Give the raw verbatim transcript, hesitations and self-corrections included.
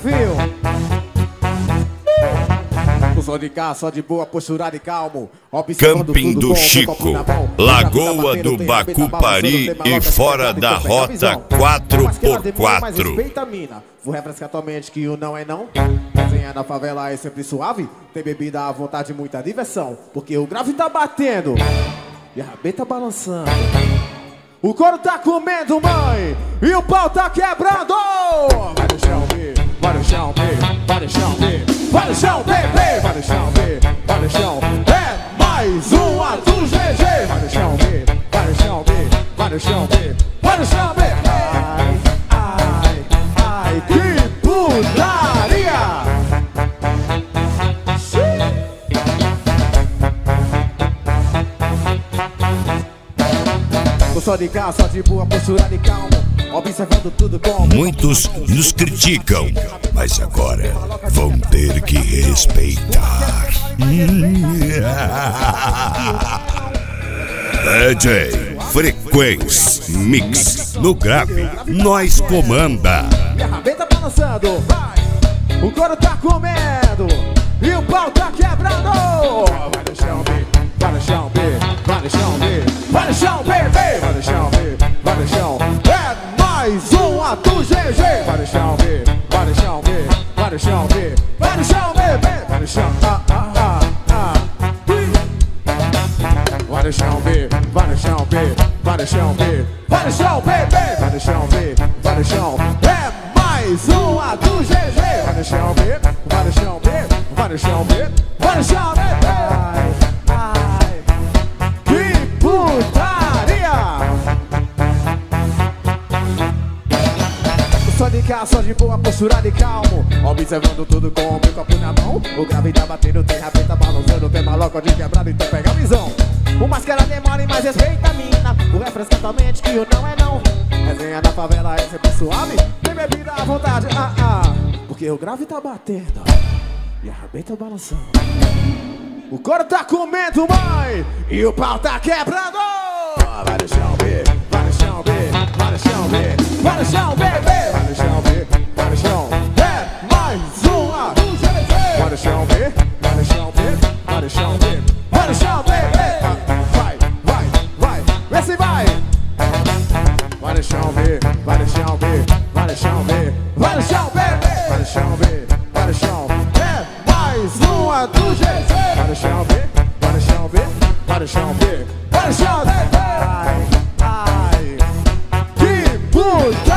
desafio. Só de cá, só de boa, posturado e calmo. Camping do Chico, Lagoa do Bacupari e fora da rota quatro por quatro. Vou refrescar tua mente que o não é não. Resenha na favela é sempre suave. Tem bebida à vontade e muita diversão. Porque o grave tá batendo e a rabeta balançando. O couro tá comendo, mãe, e o pau tá quebrando. Vai no chão, B, vai no chão, B, vai no chão, B, vai no chão, bebê, vai no chão, B, vai no chão. É mais uma do G G. Vai no chão, B, vai no chão, B, vai no chão, B, vai no chão, B. Ai, ai, ai, que putaria! Só de cá, só de boa, posturado e calmo, observando tudo com... Muitos nos criticam, mas agora vão ter que respeitar. D J Frequência Mix no grave, nós comanda. E a rabeta balançando, vai. O couro tá comendo e o pau tá quebrando. Vai no chão, B, vai no chão, B, vai no chão, B, vai no chão, bebê, vai no chão, B, vai no chão. É mais uma do G G. Vai no chão, B, vai no chão, B, vai no chão, B, vai no chão, bebê, vai no chão, ah, ah, ah, ah. Vai no chão, B, vai no chão, B, vai no chão, B, vai no chão, bebê, vai no chão, B, vai no chão. É mais uma do G G. Vai no chão, B, vai no chão, B, vai no chão, B, vai no chão, bebê. Ai, ai, que putaria! Só de cá, só de boa, posturado e calmo, observando tudo com o meu copo na mão. O grave tá batendo, tem rabeta balançando, tem maloca de quebrado, então pega a visão. O máscara demora e mais respeita a mina. O refresca tua mente que o não é não. Resenha na favela é sempre suave. Tem bebida à vontade, ah, ah. Porque o grave tá batendo e a rabeta balançando. O couro tá comendo, mãe, e o pau tá quebrando. Vai no chão, B, vai no chão, B, vai no chão, B, vai no chão, bebê, vai no chão, B, vai no chão. É mais uma do G G. Vai no chão, B, vai no chão, B, vai no chão, B, vai no chão, bebê. Vai, vai, vai, vê se vai. Vai no chão, B, vai no chão, B, vai no chão, B, vai no chão, bebê, vai no chão, B, vai no chão. É mais uma do G G. Vai no chão, B, vai no chão, B, vai no chão, B, vai no chão, bebê. Ai, ai, que puta.